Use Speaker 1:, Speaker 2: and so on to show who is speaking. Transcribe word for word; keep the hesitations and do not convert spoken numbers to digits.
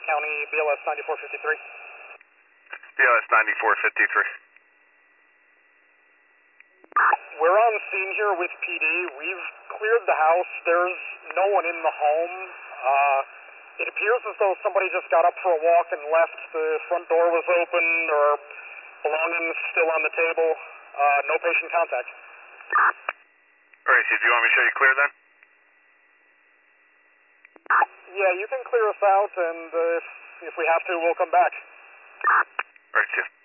Speaker 1: County, B L S ninety-four fifty-three.
Speaker 2: B L S ninety-four fifty-three.
Speaker 1: We're on scene here with P D. We've cleared the house. There's no one in the home. Uh, it appears as though somebody just got up for a walk and left. The front door was open, or belongings still on the table. Uh, no patient contact.
Speaker 2: All right, so do you want me to show you clear then?
Speaker 1: Yeah, you can clear us out, and uh, if, if we have to, we'll come back.
Speaker 2: All right, see you.